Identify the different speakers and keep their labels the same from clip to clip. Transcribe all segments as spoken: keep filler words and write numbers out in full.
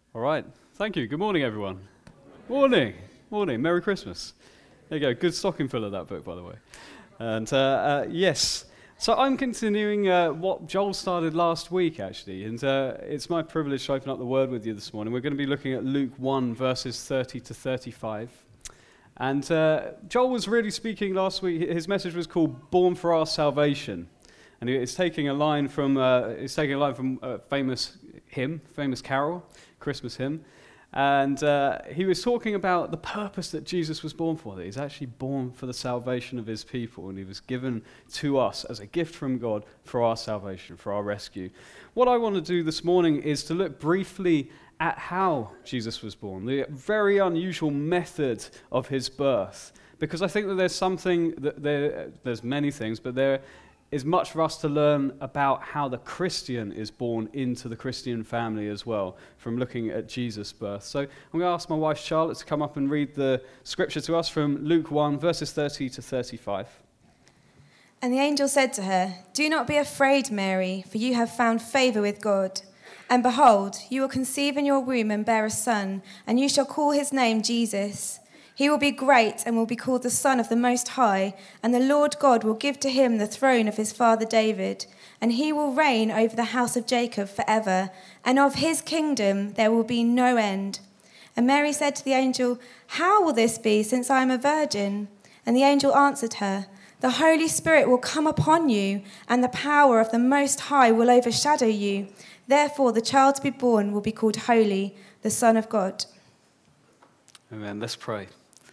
Speaker 1: All right. Thank you. Good morning, everyone. Morning. Morning. Merry Christmas. There you go. Good stocking filler, that book, by the way. And uh, uh, yes, so I'm continuing uh, what Joel started last week, actually. And uh, it's my privilege to open up the Word with you this morning. We're going to be looking at Luke one, verses thirty to thirty-five. And uh, Joel was really speaking last week. His message was called "Born for Our Salvation," and it's taking a line from uh, it's taking a line from a famous hymn, famous carol, Christmas hymn. And uh, he was talking about the purpose that Jesus was born for, that he's actually born for the salvation of his people, and he was given to us as a gift from God for our salvation, for our rescue. What I want to do this morning is to look briefly at how Jesus was born, the very unusual method of his birth, because I think that there's something, that there, there's many things, but there is much for us to learn about how the Christian is born into the Christian family as well, from looking at Jesus' birth. So I'm going to ask my wife Charlotte to come up and read the scripture to us from Luke one, verses thirty to thirty-five.
Speaker 2: And the angel said to her, "Do not be afraid, Mary, for you have found favour with God. And behold, you will conceive in your womb and bear a son, and you shall call his name Jesus. He will be great and will be called the Son of the Most High, and the Lord God will give to him the throne of his father David, and he will reign over the house of Jacob forever, and of his kingdom there will be no end." And Mary said to the angel, "How will this be, since I am a virgin?" And the angel answered her, "The Holy Spirit will come upon you, and the power of the Most High will overshadow you. Therefore the child to be born will be called Holy, the Son of God."
Speaker 1: Amen. Let's pray.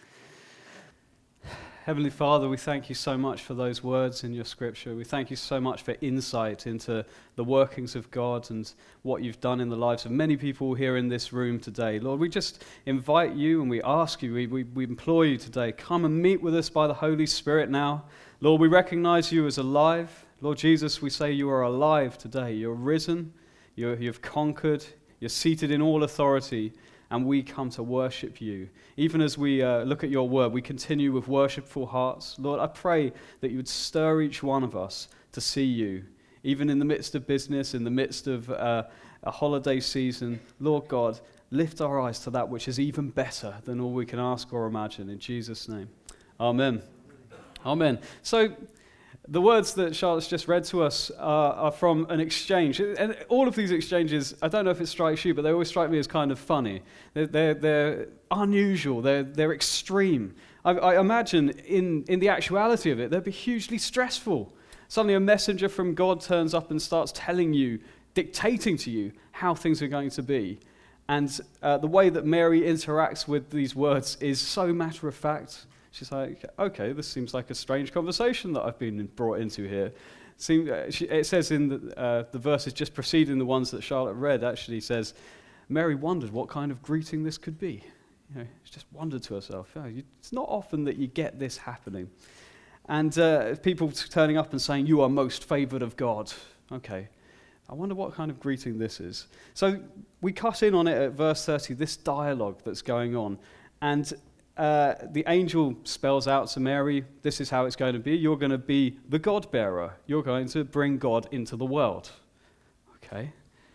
Speaker 1: Heavenly Father, we thank you so much for those words in your scripture. We thank you so much for insight into the workings of God and what you've done in the lives of many people here in this room today. Lord, we just invite you and we ask you, we, we, we implore you today, come and meet with us by the Holy Spirit now. Lord, we recognize you as alive. Lord Jesus, we say you are alive today. You're risen, you're, you've conquered, you're seated in all authority. And we come to worship you. Even as we uh, look at your word, we continue with worshipful hearts. Lord, I pray that you would stir each one of us to see you, even in the midst of business, in the midst of uh, a holiday season. Lord God, lift our eyes to that which is even better than all we can ask or imagine. In Jesus' name, amen. Amen. So, the words that Charlotte's just read to us are, are from an exchange. And all of these exchanges, I don't know if it strikes you, but they always strike me as kind of funny. They're, they're, they're unusual. They're, they're extreme. I, I imagine in, in the actuality of it, they'd be hugely stressful. Suddenly a messenger from God turns up and starts telling you, dictating to you how things are going to be. And uh, the way that Mary interacts with these words is so matter of fact. She's like, okay, this seems like a strange conversation that I've been brought into here. Seem, uh, she, it says in the, uh, the verses just preceding the ones that Charlotte read, actually says, Mary wondered what kind of greeting this could be. You know, she just wondered to herself, oh, you, it's not often that you get this happening. And uh, people t- turning up and saying, you are most favored of God. Okay, I wonder what kind of greeting this is. So we cut in on it at verse thirty, this dialogue that's going on. And Uh, the angel spells out to Mary, this is how it's going to be. You're going to be the God-bearer. You're going to bring God into the world. Okay.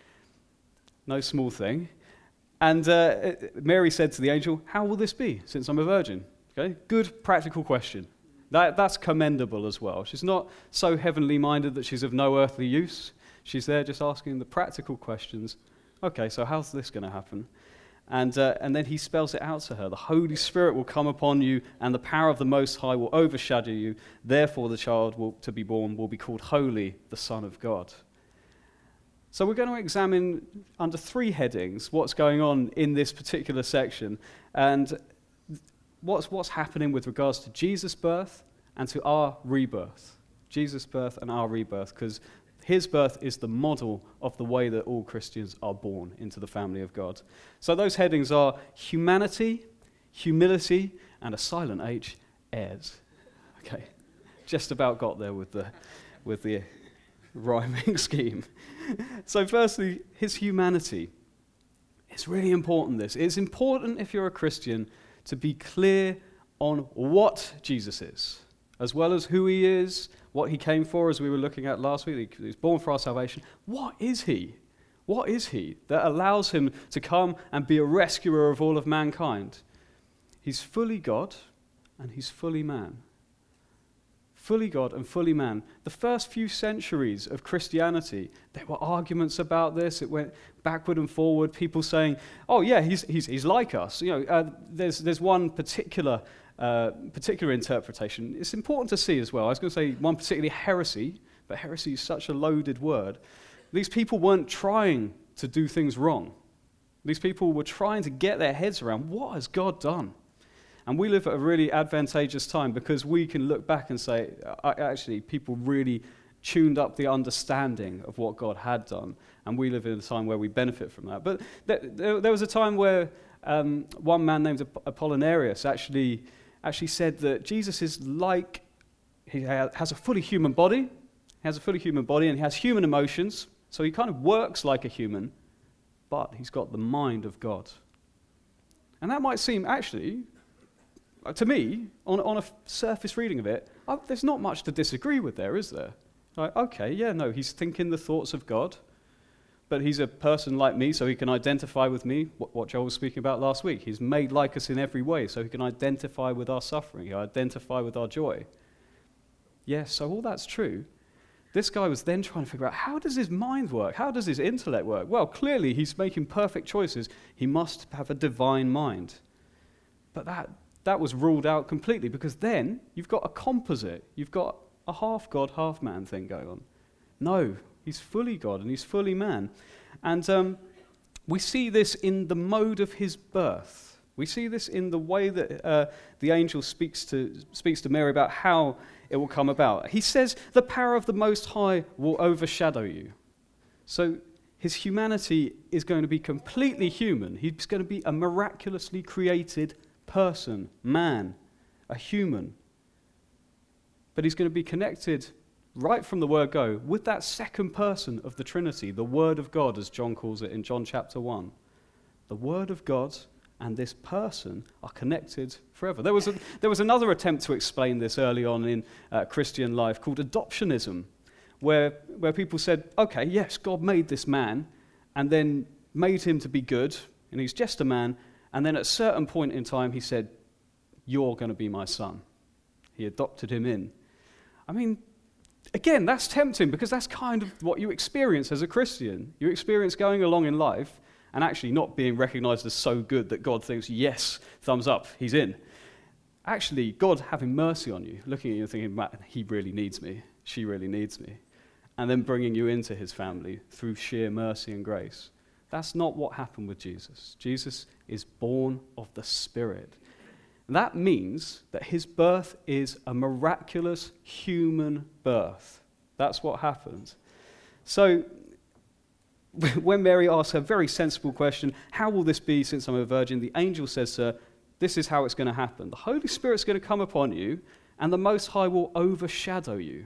Speaker 1: No small thing. And uh, Mary said to the angel, how will this be, since I'm a virgin? Okay. Good practical question. That, that's commendable as well. She's not so heavenly minded that she's of no earthly use. She's there just asking the practical questions. Okay, so how's this going to happen? And uh, and then he spells it out to her. The Holy Spirit will come upon you, and the power of the Most High will overshadow you. Therefore, the child will, to be born will be called Holy, the Son of God. So we're going to examine under three headings what's going on in this particular section, and what's what's happening with regards to Jesus' birth and to our rebirth. Jesus' birth and our rebirth, because his birth is the model of the way that all Christians are born into the family of God. So those headings are humanity, humility, and a silent H, heirs. Okay, just about got there with the with the rhyming scheme. So firstly, his humanity. It's really important, this. It's important if you're a Christian to be clear on what Jesus is, as well as who he is, what he came for, as we were looking at last week. He was born for our salvation. What is he? What is he that allows him to come and be a rescuer of all of mankind? He's fully God and he's fully man. Fully God and fully man. The first few centuries of Christianity, there were arguments about this. It went backward and forward. People saying, "Oh yeah, he's he's he's like us." You know, uh, there's there's one particular uh, particular interpretation. It's important to see as well. I was going to say one particularly heresy, but heresy is such a loaded word. These people weren't trying to do things wrong. These people were trying to get their heads around, what has God done? And we live at a really advantageous time because we can look back and say, actually, people really tuned up the understanding of what God had done. And we live in a time where we benefit from that. But there, there was a time where um, one man named Apollinarius actually, actually said that Jesus is like, he has a fully human body, he has a fully human body and he has human emotions. So he kind of works like a human, but he's got the mind of God. And that might seem actually, to me, on, on a surface reading of it, oh, there's not much to disagree with there, is there? Like, okay, yeah, no, he's thinking the thoughts of God, but he's a person like me, so he can identify with me, what, what Joel was speaking about last week. He's made like us in every way, so he can identify with our suffering, he can identify with our joy. Yes, so all that's true. This guy was then trying to figure out, how does his mind work? How does his intellect work? Well, clearly he's making perfect choices. He must have a divine mind. But that that was ruled out completely because then you've got a composite. You've got a half God, half man thing going on. No, he's fully God and he's fully man. And um, we see this in the mode of his birth. We see this in the way that uh, the angel speaks to speaks to Mary about how it will come about. He says, the power of the Most High will overshadow you. So his humanity is going to be completely human. He's going to be a miraculously created person, man, a human. But he's going to be connected right from the word go with that second person of the Trinity, the Word of God, as John calls it in John chapter one. The Word of God and this person are connected forever. There was a, there was another attempt to explain this early on in uh, Christian life called adoptionism, where, where people said, okay, yes, God made this man and then made him to be good, and he's just a man, and then at a certain point in time he said, you're going to be my son. He adopted him in. I mean, again, that's tempting because that's kind of what you experience as a Christian. You experience going along in life and actually not being recognized as so good that God thinks, yes, thumbs up, he's in. Actually, God having mercy on you, looking at you and thinking, man, he really needs me, she really needs me, and then bringing you into his family through sheer mercy and grace. That's not what happened with Jesus. Jesus is born of the Spirit. And that means that his birth is a miraculous human birth. That's what happened. So, when Mary asks her very sensible question, how will this be since I'm a virgin? The angel says to her, this is how it's going to happen. The Holy Spirit's going to come upon you, and the Most High will overshadow you.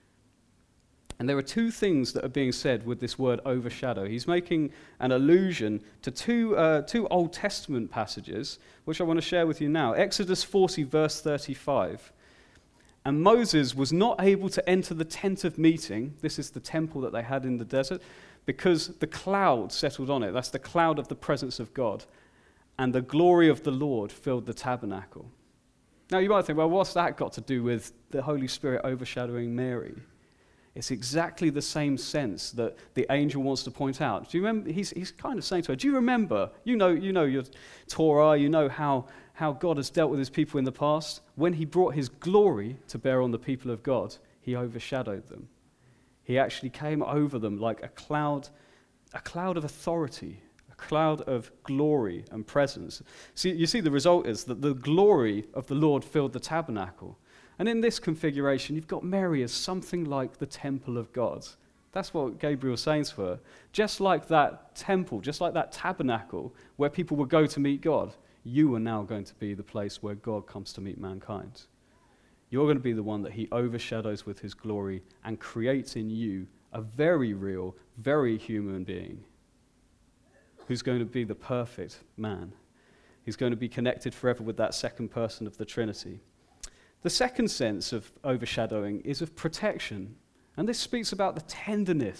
Speaker 1: And there are two things that are being said with this word overshadow. He's making an allusion to two, uh, two Old Testament passages, which I want to share with you now. Exodus forty, verse thirty-five. And Moses was not able to enter the tent of meeting. This is the temple that they had in the desert, because the cloud settled on it. That's the cloud of the presence of God. And the glory of the Lord filled the tabernacle. Now you might think, well, what's that got to do with the Holy Spirit overshadowing Mary? It's exactly the same sense that the angel wants to point out. Do you remember? He's, he's kind of saying to her, do you remember? You know, you know your Torah, you know how, how God has dealt with his people in the past. When he brought his glory to bear on the people of God, he overshadowed them. He actually came over them like a cloud, a cloud of authority, a cloud of glory and presence. See, you see, the result is that the glory of the Lord filled the tabernacle. And in this configuration, you've got Mary as something like the temple of God. That's what Gabriel's saying to her. Just like that temple, just like that tabernacle where people would go to meet God, you are now going to be the place where God comes to meet mankind. You're going to be the one that he overshadows with his glory and creates in you a very real, very human being who's going to be the perfect man. He's going to be connected forever with that second person of the Trinity. The second sense of overshadowing is of protection. And this speaks about the tenderness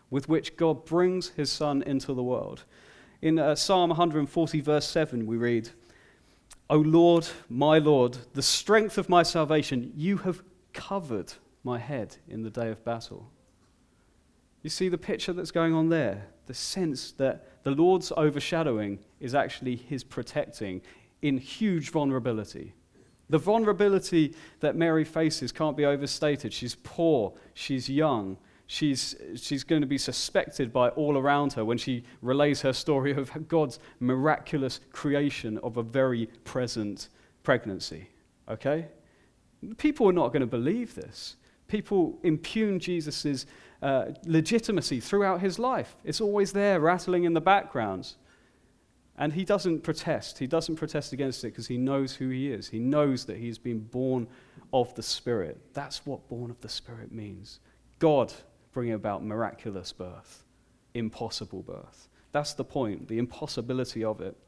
Speaker 1: with which God brings his Son into the world. In uh, Psalm one forty, verse seven, we read, "O Lord, my Lord, the strength of my salvation, you have covered my head in the day of battle." You see the picture that's going on there? The sense that the Lord's overshadowing is actually his protecting in huge vulnerability. The vulnerability that Mary faces can't be overstated. She's poor, she's young, she's, she's going to be suspected by all around her when she relays her story of God's miraculous creation of a very present pregnancy. Okay? People are not going to believe this. People impugn Jesus' uh, legitimacy throughout his life. It's always there, rattling in the background. And he doesn't protest. He doesn't protest against it because he knows who he is. He knows that he's been born of the Spirit. That's what born of the Spirit means. God bringing about miraculous birth, impossible birth. That's the point, the impossibility of it.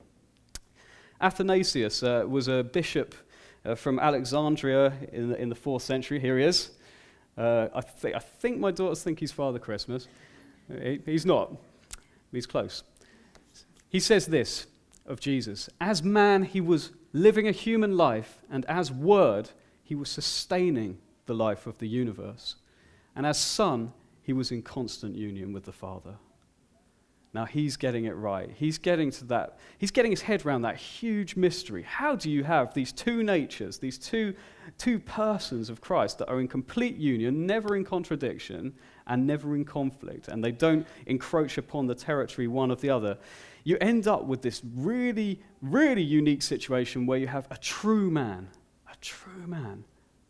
Speaker 1: Athanasius uh, was a bishop uh, from Alexandria in the, in the fourth century. Here he is. Uh, I, th- I think my daughters think he's Father Christmas. He, he's not. He's close. He says this of Jesus: as man, he was living a human life, and as Word, he was sustaining the life of the universe. And as Son, he was in constant union with the Father. Now he's getting it right. He's getting to that. He's getting his head around that huge mystery. How do you have these two natures, these two, two persons of Christ that are in complete union, never in contradiction, and never in conflict, and they don't encroach upon the territory one of the other? You end up with this really, really unique situation where you have a true man, a true man,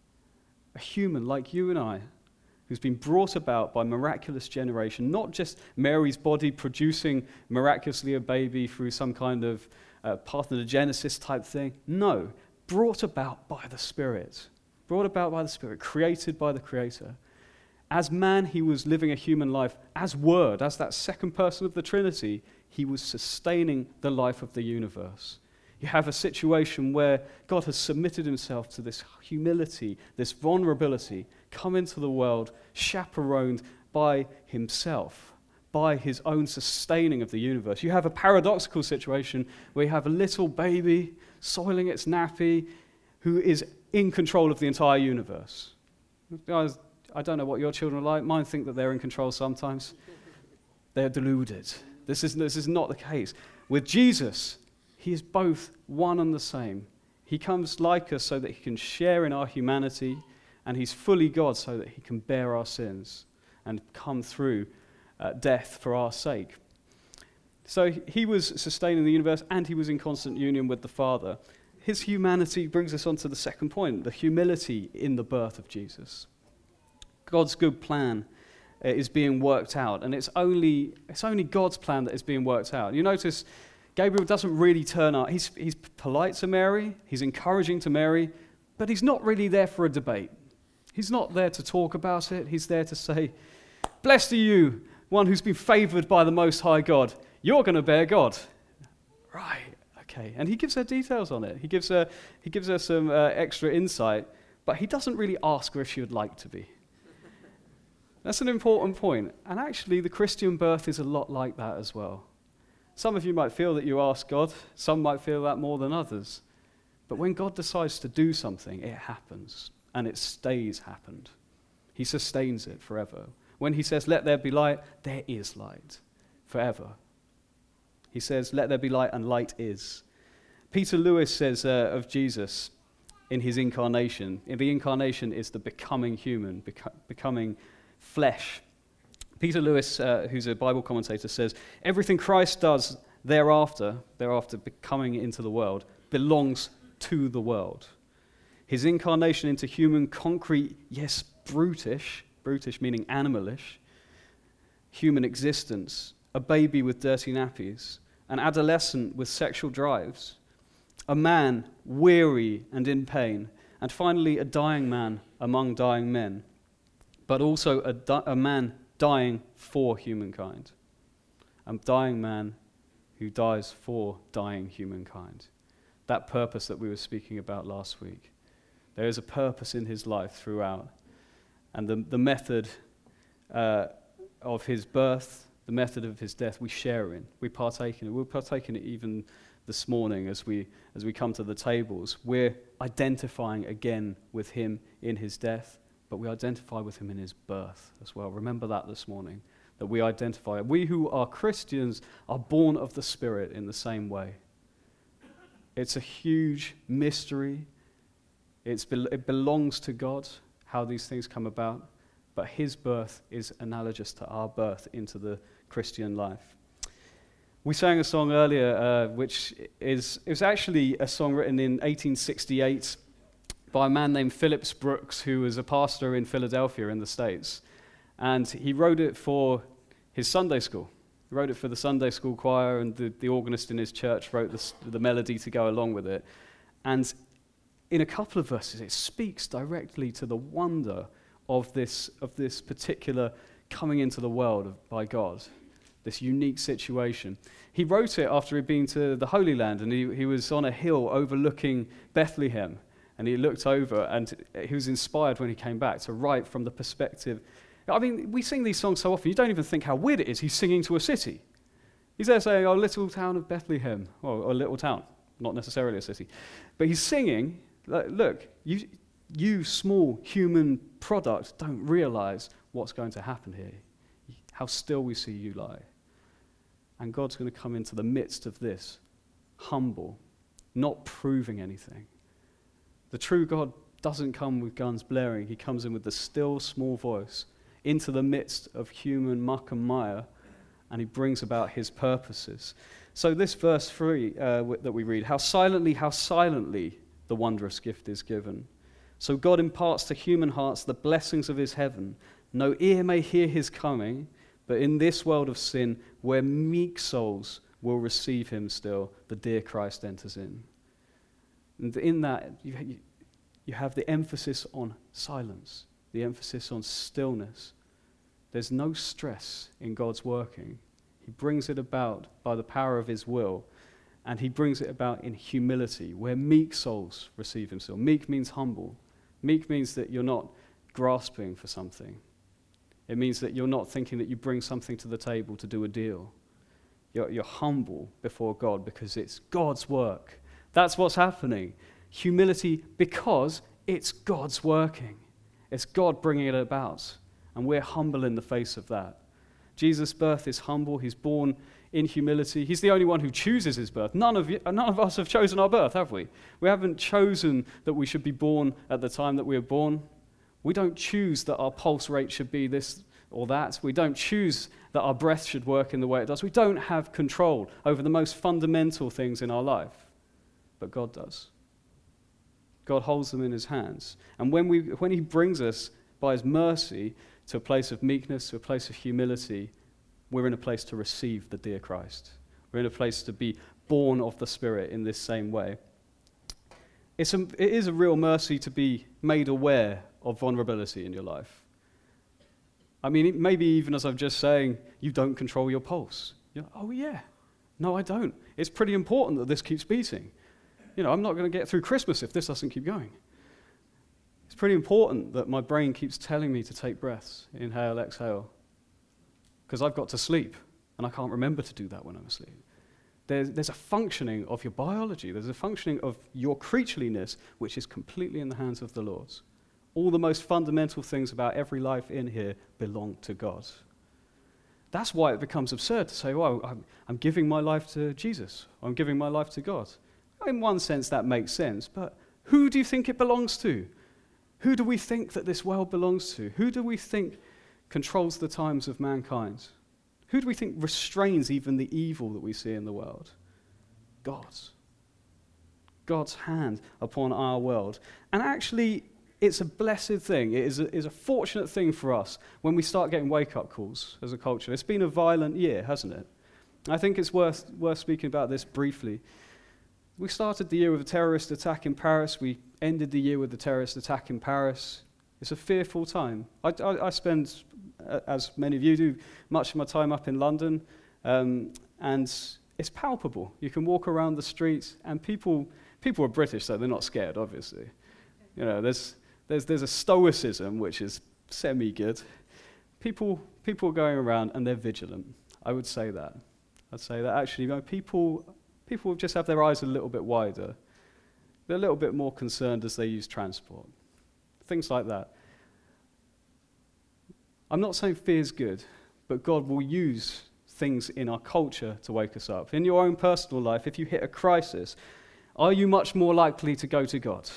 Speaker 1: a human like you and I, who's been brought about by miraculous generation, not just Mary's body producing miraculously a baby through some kind of uh, parthenogenesis type thing. No, brought about by the Spirit. Brought about by the Spirit, created by the Creator. As man, he was living a human life. As Word, as that second person of the Trinity, he was sustaining the life of the universe. You have a situation where God has submitted himself to this humility, this vulnerability, come into the world, chaperoned by himself, by his own sustaining of the universe. You have a paradoxical situation where you have a little baby soiling its nappy who is in control of the entire universe. Guys, I don't know what your children are like. Mine think that they're in control sometimes. They're deluded. This is, this is not the case. With Jesus, he is both one and the same. He comes like us so that he can share in our humanity, and he's fully God so that he can bear our sins and come through uh, death for our sake. So he was sustaining the universe, and he was in constant union with the Father. His humanity brings us on to the second point, the humility in the birth of Jesus. God's good plan uh, is being worked out, and it's only, it's only God's plan that is being worked out. You notice Gabriel doesn't really turn up. He's, he's polite to Mary, he's encouraging to Mary, but he's not really there for a debate. He's not there to talk about it. He's there to say, "Blessed are you, one who's been favored by the Most High God. You're going to bear God." Right, okay. And he gives her details on it. He gives her, he gives her some uh, extra insight, but he doesn't really ask her if she would like to be. That's an important point. And actually, the Christian birth is a lot like that as well. Some of you might feel that you ask God. Some might feel that more than others. But when God decides to do something, it happens. And it stays happened. He sustains it forever. When he says, "Let there be light," there is light forever. He says, "Let there be light," and light is. Peter Lewis says uh, of Jesus in his incarnation, in the incarnation is the becoming human, beco- becoming flesh. Peter Lewis, uh, who's a Bible commentator, says, "Everything Christ does thereafter, thereafter becoming into the world, belongs to the world. His incarnation into human, concrete, yes, brutish, brutish meaning animalish, human existence, a baby with dirty nappies, an adolescent with sexual drives, a man weary and in pain, and finally a dying man among dying men, but also a, di- a man dying for humankind, a dying man who dies for dying humankind." That purpose that we were speaking about last week. There is a purpose in his life throughout. And the, the method uh, of his birth, the method of his death, we share in. We partake in it. We'll partake in it even this morning as we as we come to the tables. We're identifying again with him in his death, but we identify with him in his birth as well. Remember that this morning, that we identify. We who are Christians are born of the Spirit in the same way. It's a huge mystery. It's it belongs to God, how these things come about, but his birth is analogous to our birth into the Christian life. We sang a song earlier, uh, which is it was actually a song written in eighteen sixty-eight by a man named Phillips Brooks, who was a pastor in Philadelphia in the States. And he wrote it for his Sunday school. He wrote it for the Sunday school choir, and the, the organist in his church wrote the, the melody to go along with it. And in a couple of verses, it speaks directly to the wonder of this, of this particular coming into the world of, by God, this unique situation. He wrote it after he'd been to the Holy Land, and he, he was on a hill overlooking Bethlehem, and he looked over, and he was inspired when he came back to write from the perspective. I mean, we sing these songs so often, you don't even think how weird it is. He's singing to a city. He's there saying, oh, little town of Bethlehem, or, or little town, not necessarily a city. But he's singing, look, you, you small human product don't realize what's going to happen here, how still we see you lie. And God's going to come into the midst of this, humble, not proving anything. The true God doesn't come with guns blaring. He comes in with the still, small voice into the midst of human muck and mire, and he brings about his purposes. So this verse three uh, w- that we read, how silently, how silently the wondrous gift is given. So God imparts to human hearts the blessings of his heaven. No ear may hear his coming, but in this world of sin, where meek souls will receive him still, the dear Christ enters in. And in that, you, you have the emphasis on silence, the emphasis on stillness. There's no stress in God's working. He brings it about by the power of his will, and he brings it about in humility, where meek souls receive him still. Meek means humble. Meek means that you're not grasping for something. It means that you're not thinking that you bring something to the table to do a deal. You're, you're humble before God because it's God's work. That's what's happening. Humility because it's God's working. It's God bringing it about. And we're humble in the face of that. Jesus' birth is humble. He's born in humility. He's the only one who chooses his birth. None of you, none of us have chosen our birth, have we? We haven't chosen that we should be born at the time that we were born. We don't choose that our pulse rate should be this or that. We don't choose that our breath should work in the way it does. We don't have control over the most fundamental things in our life. But God does. God holds them in his hands. And when we, when he brings us by his mercy to a place of meekness, to a place of humility, we're in a place to receive the dear Christ. We're in a place to be born of the Spirit in this same way. It's a, it is a real mercy to be made aware of vulnerability in your life. I mean, maybe even as I'm just saying, you don't control your pulse. You're like, oh yeah, no I don't. It's pretty important that this keeps beating. You know, I'm not going to get through Christmas if this doesn't keep going. It's pretty important that my brain keeps telling me to take breaths, inhale, exhale, because I've got to sleep, and I can't remember to do that when I'm asleep. There's, there's a functioning of your biology, there's a functioning of your creatureliness, which is completely in the hands of the Lord. All the most fundamental things about every life in here belong to God. That's why it becomes absurd to say, well, I'm, I'm giving my life to Jesus, I'm giving my life to God. In one sense, that makes sense, but who do you think it belongs to? Who do we think that this world belongs to? Who do we think controls the times of mankind? Who do we think restrains even the evil that we see in the world? God's. God's hand upon our world. And actually, it's a blessed thing. It is a, is a fortunate thing for us when we start getting wake-up calls as a culture. It's been a violent year, hasn't it? I think it's worth, worth speaking about this briefly. We started the year with a terrorist attack in Paris. We ended the year with the terrorist attack in Paris. It's a fearful time. I, I, I spend, as many of you do, much of my time up in London, um, and it's palpable. You can walk around the streets, and people people are British, so they're not scared, obviously. You know, there's there's there's a stoicism which is semi-good, people, people are going around and they're vigilant. I would say that. I'd say that actually, you know, people, people just have their eyes a little bit wider. They're a little bit more concerned as they use transport. Things like that. I'm not saying fear is good, but God will use things in our culture to wake us up. In your own personal life, if you hit a crisis, are you much more likely to go to God?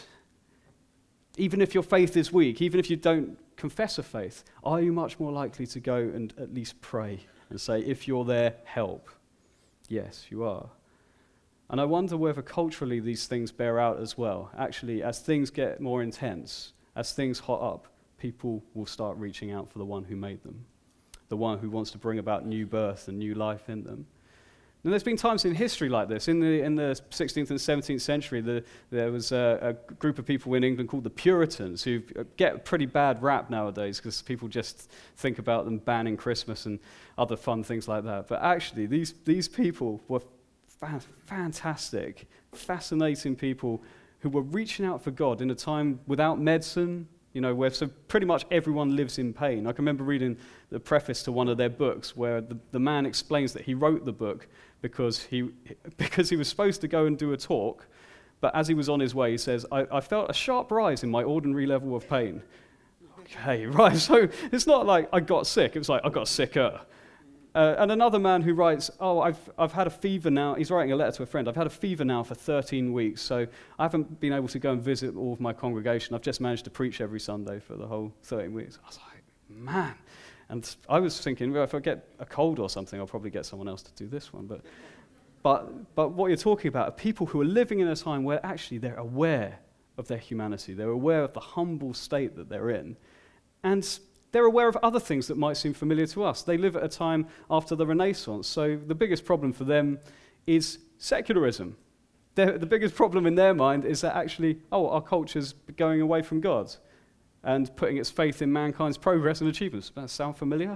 Speaker 1: Even if your faith is weak, even if you don't confess a faith, are you much more likely to go and at least pray and say, if you're there, help? Yes, you are. And I wonder whether culturally these things bear out as well. Actually, as things get more intense, as things hot up, people will start reaching out for the one who made them, the one who wants to bring about new birth and new life in them. And there's been times in history like this. In the in the sixteenth and seventeenth century, the, there was a, a group of people in England called the Puritans, who get a pretty bad rap nowadays because people just think about them banning Christmas and other fun things like that. But actually, these, these people were fa- fantastic, fascinating people who were reaching out for God in a time without medicine, you know, where so pretty much everyone lives in pain. I can remember reading the preface to one of their books where the, the man explains that he wrote the book because he because he was supposed to go and do a talk, but as he was on his way, he says, I, I felt a sharp rise in my ordinary level of pain. Okay, right, so it's not like I got sick, it was like I got sicker. Uh, and another man who writes, oh, I've I've had a fever now. He's writing a letter to a friend. I've had a fever now for thirteen weeks, so I haven't been able to go and visit all of my congregation. I've just managed to preach every Sunday for the whole thirteen weeks. I was like, man. And I was thinking, well, if I get a cold or something, I'll probably get someone else to do this one. But, but, but what you're talking about are people who are living in a time where actually they're aware of their humanity. They're aware of the humble state that they're in. And they're aware of other things that might seem familiar to us. They live at a time after the Renaissance, so the biggest problem for them is secularism. They're, the biggest problem in their mind is that actually, oh, our culture's going away from God and putting its faith in mankind's progress and achievements. Does that sound familiar?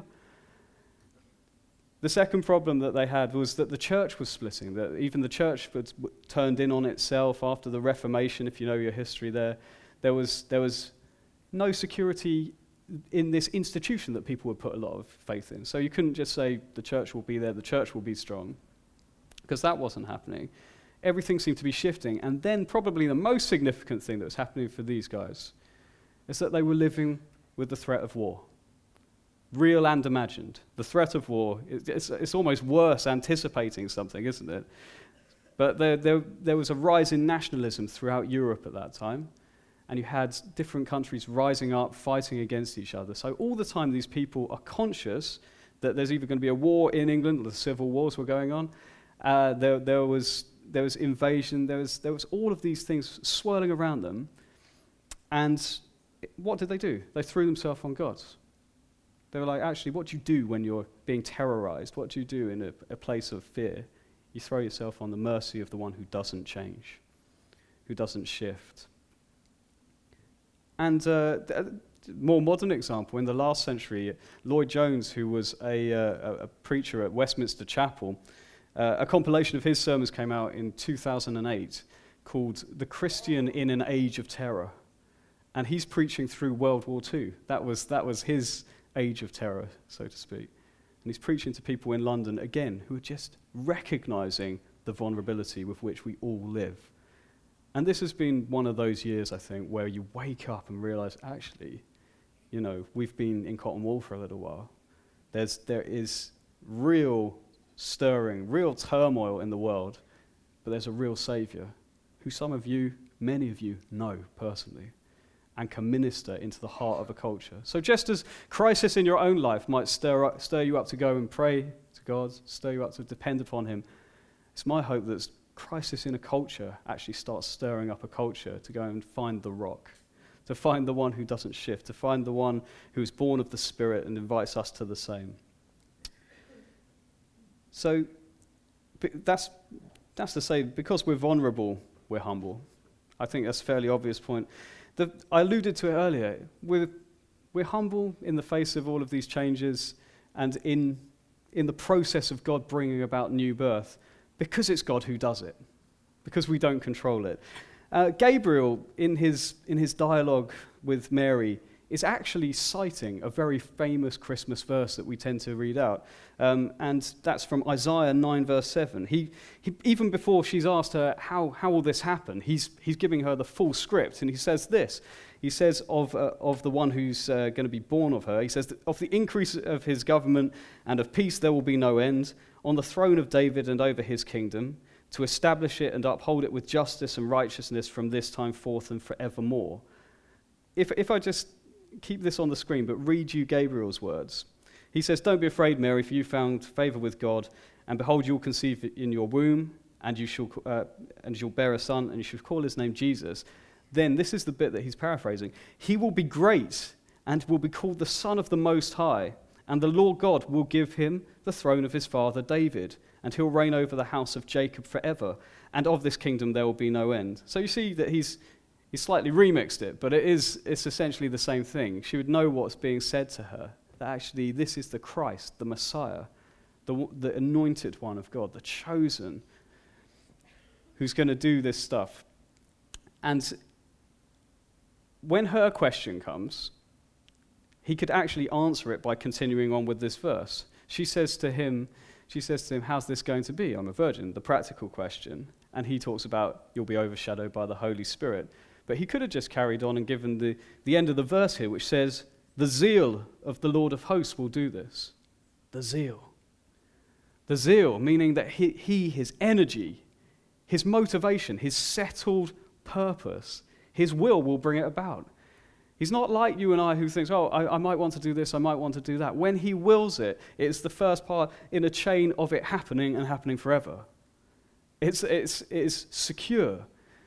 Speaker 1: The second problem that they had was that the church was splitting, that even the church was turned in on itself after the Reformation, if you know your history there. There was, there was no security in this institution that people would put a lot of faith in. So you couldn't just say the church will be there, the church will be strong, because that wasn't happening. Everything seemed to be shifting. And then probably the most significant thing that was happening for these guys is that they were living with the threat of war. Real and imagined. The threat of war, it's, it's almost worse anticipating something, isn't it? But there, there, there was a rise in nationalism throughout Europe at that time, and you had different countries rising up, fighting against each other. So all the time these people are conscious that there's either going to be a war in England, the civil wars were going on, uh, there, there, was, there was invasion, there was, there was all of these things swirling around them, and what did they do? They threw themselves on God. They were like, actually, what do you do when you're being terrorized? What do you do in a, a place of fear? You throw yourself on the mercy of the one who doesn't change, who doesn't shift. And uh, a more modern example, in the last century, Lloyd Jones, who was a, uh, a preacher at Westminster Chapel, uh, a compilation of his sermons came out in two thousand eight called The Christian in an Age of Terror. And he's preaching through World War Two. That was, that was his age of terror, so to speak. And he's preaching to people in London, again, who are just recognizing the vulnerability with which we all live. And this has been one of those years, I think, where you wake up and realize, actually, you know, we've been in cotton wool for a little while. There's, there is real stirring, real turmoil in the world, but there's a real Savior who some of you, many of you, know personally and can minister into the heart of a culture. So just as crisis in your own life might stir, up, stir you up to go and pray to God, stir you up to depend upon Him, it's my hope that crisis in a culture actually starts stirring up a culture to go and find the rock, to find the one who doesn't shift, to find the one who is born of the Spirit and invites us to the same. So that's, that's to say, because we're vulnerable, we're humble. I think that's a fairly obvious point. The, I alluded to it earlier. We're, we're humble in the face of all of these changes and in, in the process of God bringing about new birth, because it's God who does it, because we don't control it. Uh, Gabriel, in his, in his dialogue with Mary, is actually citing a very famous Christmas verse that we tend to read out. Um, and that's from Isaiah nine, verse seven. He, he, even before she's asked her, how, how will this happen? He's, he's giving her the full script, and he says this. He says of, uh, of the one who's uh, going to be born of her, he says, that of the increase of his government and of peace there will be no end, on the throne of David and over his kingdom, to establish it and uphold it with justice and righteousness from this time forth and forevermore. If, if I just keep this on the screen, but read you Gabriel's words. He says, don't be afraid, Mary, for you found favor with God, and behold, you will conceive in your womb, and you shall uh, and you'll bear a son, and you shall call his name Jesus. Then, this is the bit that he's paraphrasing, he will be great, and will be called the Son of the Most High, and the Lord God will give him the throne of his father David, and he'll reign over the house of Jacob forever, and of this kingdom there will be no end. So you see that he's He slightly remixed it, but it is, it's essentially the same thing. She would know what's being said to her, that actually this is the Christ, the Messiah, the, the anointed one of God, the chosen, who's going to do this stuff. And when her question comes, he could actually answer it by continuing on with this verse. She says to him, she says to him, how's this going to be? I'm a virgin, the practical question. And he talks about, you'll be overshadowed by the Holy Spirit. But he could have just carried on and given the, the end of the verse here, which says, the zeal of the Lord of hosts will do this. The zeal. The zeal, meaning that he, he, his energy, his motivation, his settled purpose, his will will bring it about. He's not like you and I who thinks, oh, I, I might want to do this, I might want to do that. When he wills it, it's the first part in a chain of it happening and happening forever. It's, it's, it's secure.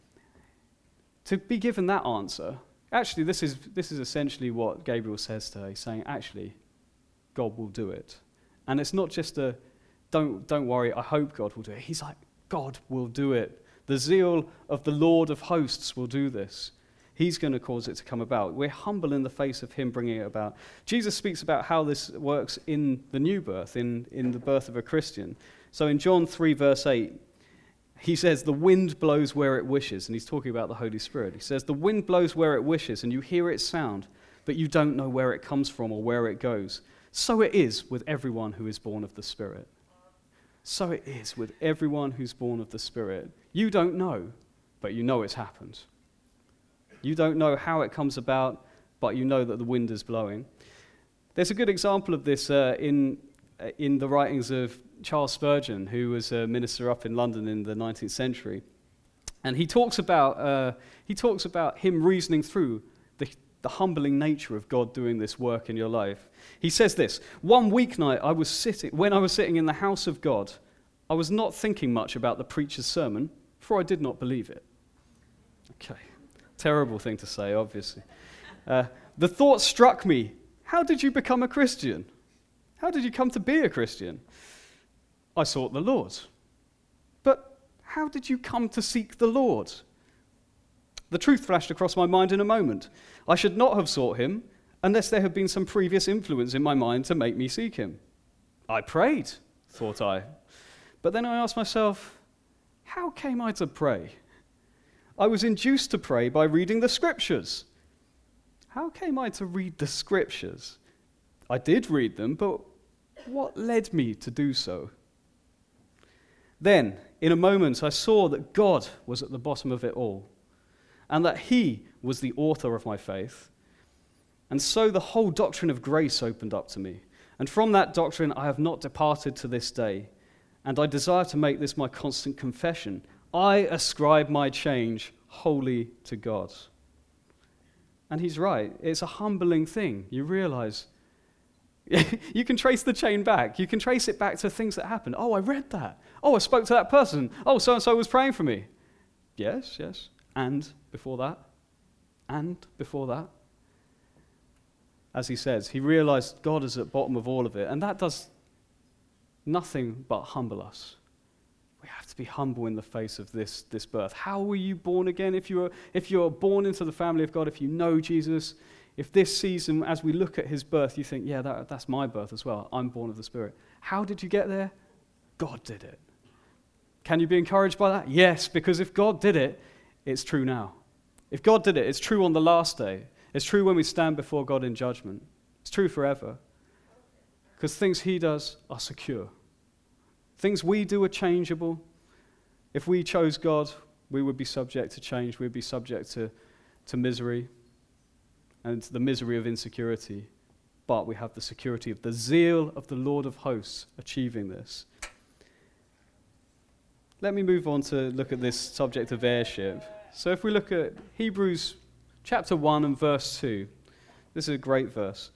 Speaker 1: To be given that answer, actually, this is this is essentially what Gabriel says to her. He's saying, actually, God will do it. And it's not just a, don't, don't worry, I hope God will do it. He's like, God will do it. The zeal of the Lord of hosts will do this. He's going to cause it to come about. We're humble in the face of him bringing it about. Jesus speaks about how this works in the new birth, in, in the birth of a Christian. So in John three, verse eight, he says, the wind blows where it wishes, and he's talking about the Holy Spirit. He says, the wind blows where it wishes, and you hear its sound, but you don't know where it comes from or where it goes. So it is with everyone who is born of the Spirit. So it is with everyone who's born of the Spirit. You don't know, but you know it's happened. You don't know how it comes about, but you know that the wind is blowing. There's a good example of this uh, in, uh, in the writings of Charles Spurgeon, who was a minister up in London in the nineteenth century. And he talks about, uh, he talks about him reasoning through the, the humbling nature of God doing this work in your life. He says this, one weeknight I was sitting, when I was sitting in the house of God, I was not thinking much about the preacher's sermon, for I did not believe it. Okay, terrible thing to say, obviously. Uh, the thought struck me, how did you become a Christian? How did you come to be a Christian? I sought the Lord. But how did you come to seek the Lord? The truth flashed across my mind in a moment. I should not have sought him unless there had been some previous influence in my mind to make me seek him. I prayed, thought I. But then I asked myself, how came I to pray? I was induced to pray by reading the Scriptures. How came I to read the Scriptures? I did read them, but what led me to do so? Then, in a moment, I saw that God was at the bottom of it all, and that he was the author of my faith. And so the whole doctrine of grace opened up to me. And from that doctrine I have not departed to this day. And I desire to make this my constant confession. I ascribe my change wholly to God. And he's right. It's a humbling thing. You realize you can trace the chain back. You can trace it back to things that happened. Oh, I read that. Oh, I spoke to that person. Oh, so-and-so was praying for me. Yes, yes. And before that. And before that. As he says, he realized God is at the bottom of all of it. And that does nothing but humble us. We have to be humble in the face of this, this birth. How were you born again? If you were, if you are born into the family of God, if you know Jesus, if this season, as we look at his birth, you think, yeah, that, that's my birth as well. I'm born of the Spirit. How did you get there? God did it. Can you be encouraged by that? Yes, because if God did it, it's true now. If God did it, it's true on the last day. It's true when we stand before God in judgment. It's true forever. Because things he does are secure. Things we do are changeable. If we chose God, we would be subject to change. We'd be subject to, to misery and the misery of insecurity. But we have the security of the zeal of the Lord of hosts achieving this. Let me move on to look at this subject of heirship. So if we look at Hebrews chapter one and verse two, this is a great verse.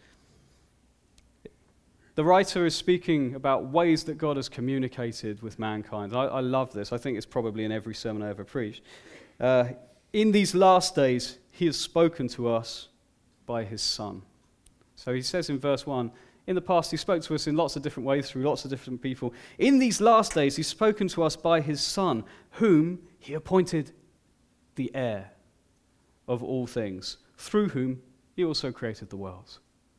Speaker 1: The writer is speaking about ways that God has communicated with mankind. I, I love this. I think it's probably in every sermon I ever preached. Uh, in these last days, he has spoken to us by his Son. So he says in verse one, in the past he spoke to us in lots of different ways through lots of different people. In these last days, he's spoken to us by his Son, whom he appointed the heir of all things, through whom he also created the world.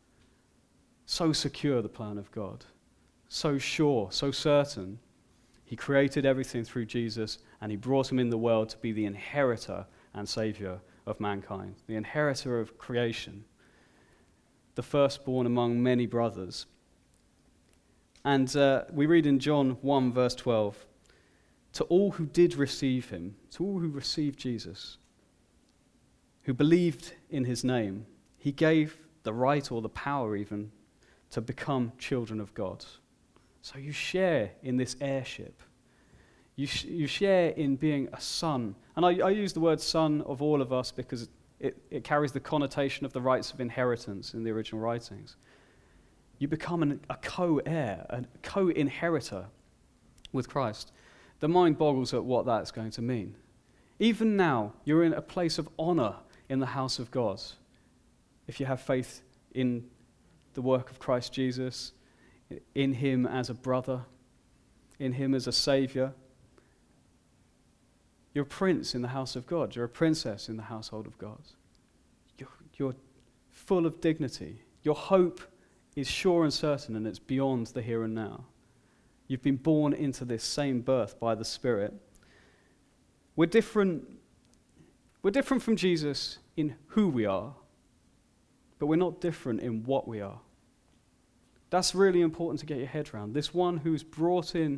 Speaker 1: So secure, the plan of God. So sure, so certain. He created everything through Jesus, and he brought him in the world to be the inheritor and savior of mankind, the inheritor of creation, the firstborn among many brothers. And uh, we read in John one, verse twelve, to all who did receive him, to all who received Jesus, who believed in his name, he gave the right or the power even to become children of God. So you share in this heirship. You, sh- you share in being a son. And I, I use the word son of all of us because it, it carries the connotation of the rights of inheritance in the original writings. You become an, a co-heir, a co-inheritor with Christ. The mind boggles at what that's going to mean. Even now, you're in a place of honor in the house of God. If you have faith in the work of Christ Jesus, in him as a brother, in him as a savior. You're a prince in the house of God. You're a princess in the household of God. You're, you're full of dignity. Your hope is sure and certain, and it's beyond the here and now. You've been born into this same birth by the Spirit. We're different, we're different from Jesus in who we are, but we're not different in what we are. That's really important to get your head around. This one who's brought in,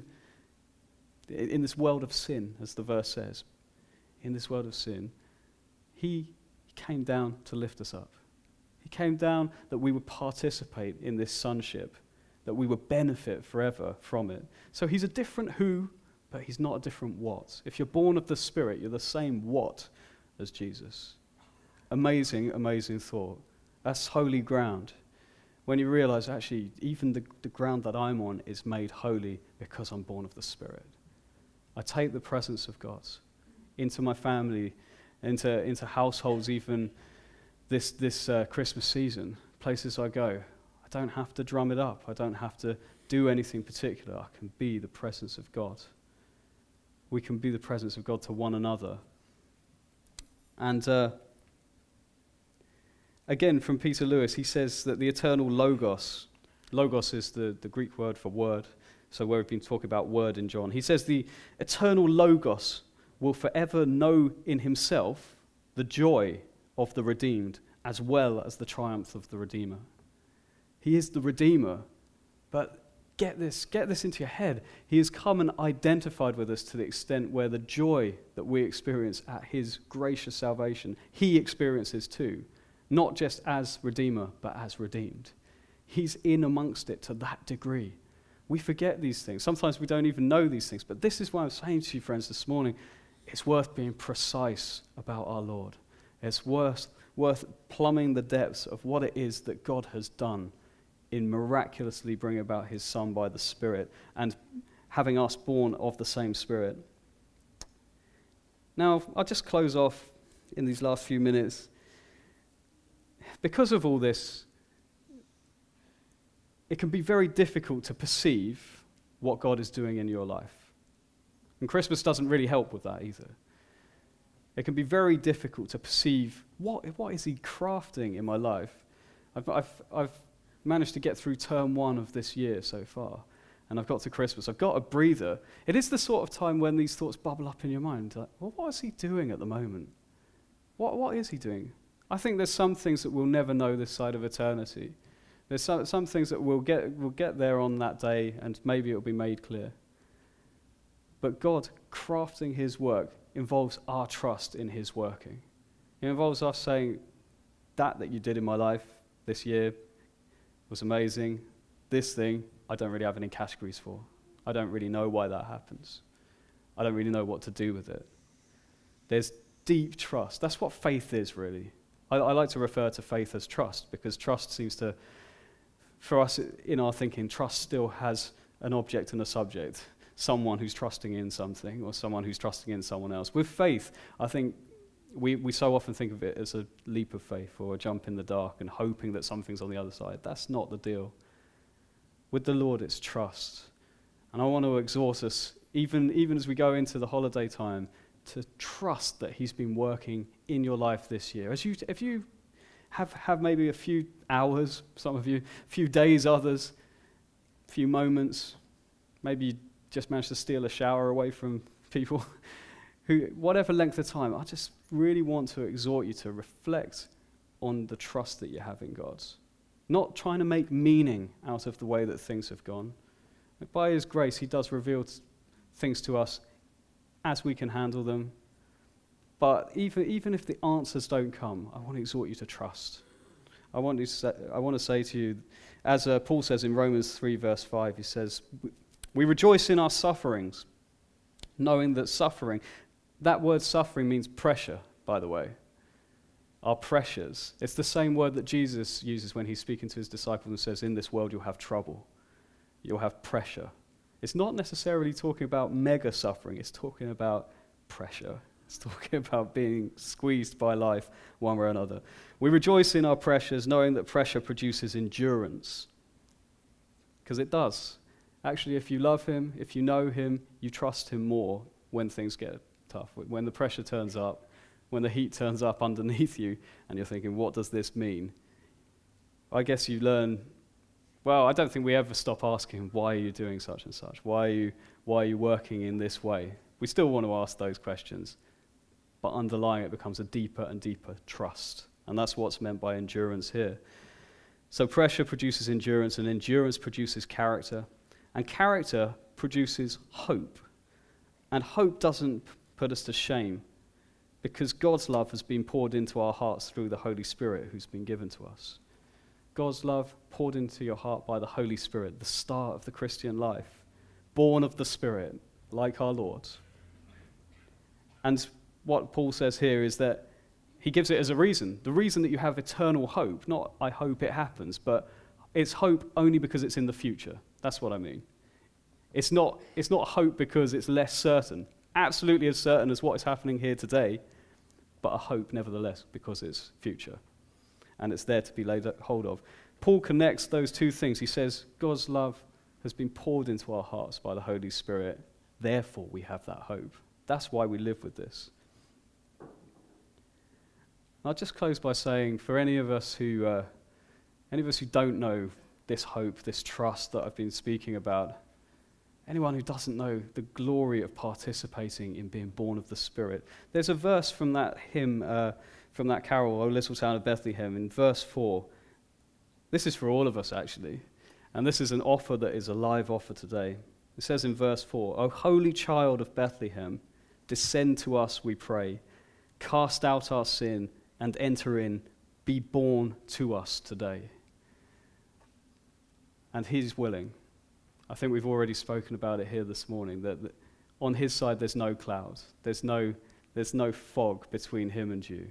Speaker 1: in this world of sin, as the verse says, in this world of sin, he came down to lift us up. He came down that we would participate in this sonship, that we would benefit forever from it. So he's a different who, but he's not a different what. If you're born of the Spirit, you're the same what as Jesus. Amazing, amazing thought. That's holy ground. When you realize, actually, even the, the ground that I'm on is made holy because I'm born of the Spirit. I take the presence of God into my family, into, into households, even this, this uh, Christmas season, places I go. I don't have to drum it up. I don't have to do anything particular. I can be the presence of God. We can be the presence of God to one another. And uh, again, from Peter Lewis, he says that the eternal Logos, Logos is the, the Greek word for word, so where we've been talking about word in John. He says the eternal Logos will forever know in himself the joy of the redeemed as well as the triumph of the Redeemer. He is the Redeemer, but get this, get this into your head. He has come and identified with us to the extent where the joy that we experience at his gracious salvation, he experiences too. Not just as Redeemer, but as redeemed. He's in amongst it to that degree. We forget these things. Sometimes we don't even know these things. But this is why I'm saying to you, friends, this morning, it's worth being precise about our Lord. It's worth, worth plumbing the depths of what it is that God has done in miraculously bringing about his Son by the Spirit and having us born of the same Spirit. Now, I'll just close off in these last few minutes. Because of all this, it can be very difficult to perceive what God is doing in your life. And Christmas doesn't really help with that either. It can be very difficult to perceive what, what is he crafting in my life. I've, I've, I've managed to get through term one of this year so far, and I've got to Christmas. I've got a breather. It is the sort of time when these thoughts bubble up in your mind. Like, well, what is he doing at the moment? What, what is he doing? I think there's some things that we'll never know this side of eternity. There's some, some things that we'll get, we'll get there on that day, and maybe it'll be made clear. But God crafting his work involves our trust in his working. It involves us saying, that that you did in my life this year was amazing. This thing, I don't really have any categories for. I don't really know why that happens. I don't really know what to do with it. There's deep trust. That's what faith is, really. I, I like to refer to faith as trust, because trust seems to, for us in our thinking, trust still has an object and a subject. Someone who's trusting in something, or someone who's trusting in someone else. With faith, I think we, we so often think of it as a leap of faith or a jump in the dark and hoping that something's on the other side. That's not the deal. With the Lord, it's trust. And I want to exhort us, even, even as we go into the holiday time, to trust that he's been working in your life this year. As you, if you have, have maybe a few hours, some of you, a few days, others, a few moments, maybe you just managed to steal a shower away from people, who, whatever length of time, I just really want to exhort you to reflect on the trust that you have in God. Not trying to make meaning out of the way that things have gone. By his grace, he does reveal t- things to us as we can handle them. But even, even if the answers don't come, I want to exhort you to trust. I want to say, I want to say to you, as uh, Paul says in Romans three, verse five, he says, we rejoice in our sufferings, knowing that suffering, that word suffering means pressure, by the way. Our pressures. It's the same word that Jesus uses when he's speaking to his disciples and says, in this world you'll have trouble. You'll have pressure. It's not necessarily talking about mega suffering. It's talking about pressure. It's talking about being squeezed by life one way or another. We rejoice in our pressures, knowing that pressure produces endurance. Because it does. Actually, if you love him, if you know him, you trust him more when things get tough. When the pressure turns up, when the heat turns up underneath you, and you're thinking, what does this mean? I guess you learn, well, I don't think we ever stop asking, why are you doing such and such? Why are you, why are you working in this way? We still want to ask those questions, but underlying it becomes a deeper and deeper trust. And that's what's meant by endurance here. So pressure produces endurance, and endurance produces character, and character produces hope. And hope doesn't put us to shame, because God's love has been poured into our hearts through the Holy Spirit who's been given to us. God's love poured into your heart by the Holy Spirit, the start of the Christian life, born of the Spirit, like our Lord. And what Paul says here is that he gives it as a reason. The reason that you have eternal hope, not I hope it happens, but it's hope only because it's in the future. That's what I mean. It's not, it's not hope because it's less certain. Absolutely as certain as what is happening here today, but a hope nevertheless because it's future. And it's there to be laid hold of. Paul connects those two things. He says, God's love has been poured into our hearts by the Holy Spirit. Therefore, we have that hope. That's why we live with this. I'll just close by saying, for any of us who, uh, any of us who don't know this hope, this trust that I've been speaking about, anyone who doesn't know the glory of participating in being born of the Spirit, there's a verse from that hymn, uh, from that carol, O Little Town of Bethlehem, in verse four. This is for all of us, actually. And this is an offer that is a live offer today. It says in verse four, O holy child of Bethlehem, descend to us, we pray. Cast out our sin and enter in. Be born to us today. And he's willing. I think we've already spoken about it here this morning, that, that on his side there's no cloud. There's no, there's no fog between him and you.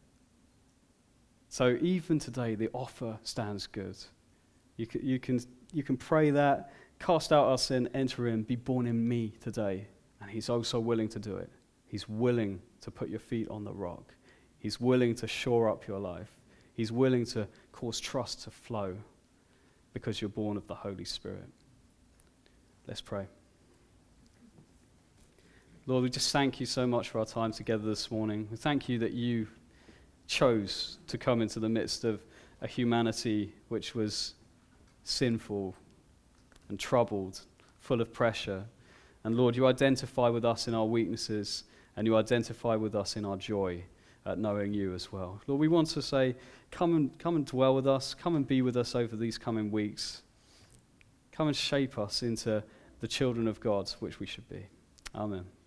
Speaker 1: So even today, the offer stands good. You can, you can, you can pray that, cast out our sin, enter in, be born in me today. And he's also willing to do it. He's willing to put your feet on the rock. He's willing to shore up your life. He's willing to cause trust to flow because you're born of the Holy Spirit. Let's pray. Lord, we just thank you so much for our time together this morning. We thank you that you chose to come into the midst of a humanity which was sinful and troubled, full of pressure. And Lord, you identify with us in our weaknesses, and you identify with us in our joy. at knowing you as well. Lord, we want to say, come and, come and dwell with us, come and be with us over these coming weeks. Come and shape us into the children of God, which we should be. Amen.